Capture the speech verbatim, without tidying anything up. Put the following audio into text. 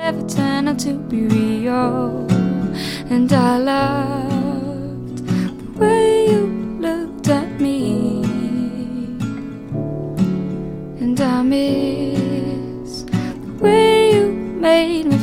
never turned out to be real. And I loved the way you looked at me, and I miss the way you made me